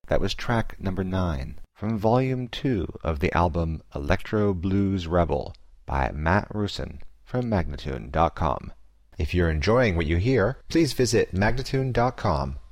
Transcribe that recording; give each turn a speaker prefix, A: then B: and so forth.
A: That was track number 9 from Volume 2 of the album Electro Blues Rebel by Matt Russin from Magnatune.com. If you're enjoying what you hear, please visit Magnatune.com